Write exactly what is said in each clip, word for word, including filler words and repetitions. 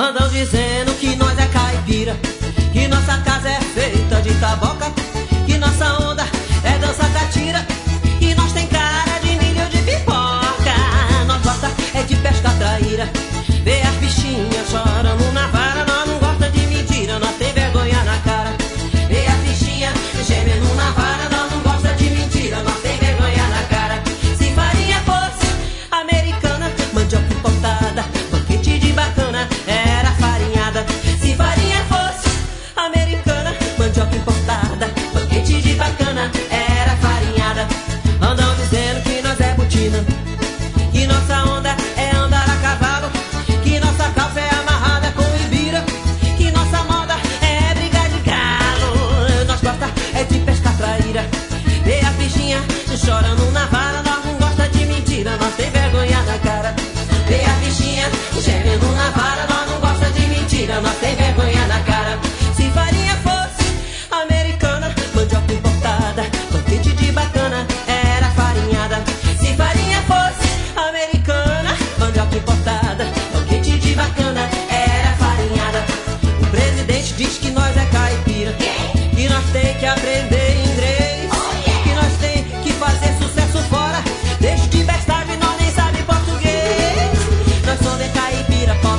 Andam dizendo que nós é caipira, que nossa casa é feita de taboca, que nossa onda é dança catira, e nós tem cara de milho de pipoca. Nós gosta é de pesca traíra, vê as bichinhas chorando na vara. Nós não gosta de mentira, nós tem vergonha na cara. Vê as bichinhas gemendo na vara. Nós não gosta de mentira, nós tem vergonha na cara. Se farinha fosse americana, mandioca importada, banquete de bacana, era farinhada. Se farinha fosse americana, mandioca importada, banquete de bacana, era farinhada. Andam dizendo que nós é botina, que nossa onda é andar a cavalo, que nossa calça é amarrada com ibira, que nossa moda é briga de galo. Nós gosta é de pesca traíra, vê a bichinha chorando na vara. Nós não gosta de mentira, nós tem vergonha na cara. Vê a bichinha gemendo na vara. Nós não gosta de mentira, nós tem vergonha na cara. Se farinha fosse americana, mandioca importada, banquete de bacana, era farinhada. Se farinha fosse americana, mandioca importada, banquete de bacana, era farinhada. O presidente diz que nós é caipira, que nós tem que aprender inglês, que nós tem que fazer sucesso fora. Desde bestagem nós nem sabe português. Nós somos de caipira pop,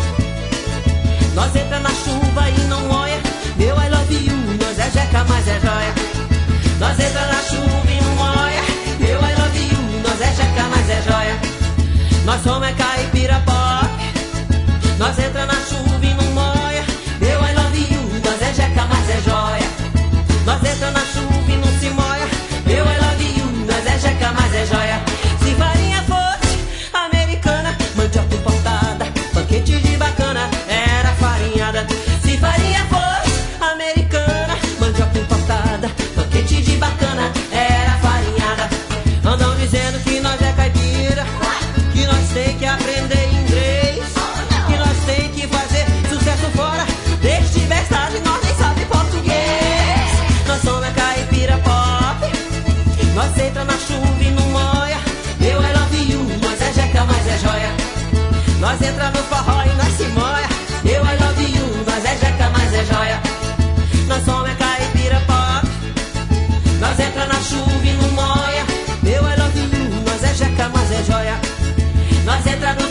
nós entra na chuva e não molha. Meu I love you, nós é jeca, mas é joia. Nós entra na chuva e não molha. Meu I love you, nós é jeca, mas é joia. Nós somos é caipira pop, nós entra na chuva e não molha. Meu I love you, nós é jeca, mas é joia. Nós entra na chuva e não se molha. Meu I love you, nós é jeca, mas é joia. Se farinha fosse americana, mandioca importada, banquete de bacana, era farinhada. Se farinha fosse americana, mandioca importada, banquete de bacana, era farinhada. Andam dizendo que nós é caipira, que nós tem que aprender inglês, que nós tem que fazer sucesso fora. Desde bestagem nós nem sabe português. Nós somos a caipira pop, nós entra na chuva e não molha. Meu I love you, nós é jeca, mas é joia. Nós entra no forró e nós se molha. Meu I love you, nós é jeca, mas é joia. Nós somos a caipira pop, nós entra na chuva e não molha. Meu I love you, nós é jeca, mas é joia. Nós entra no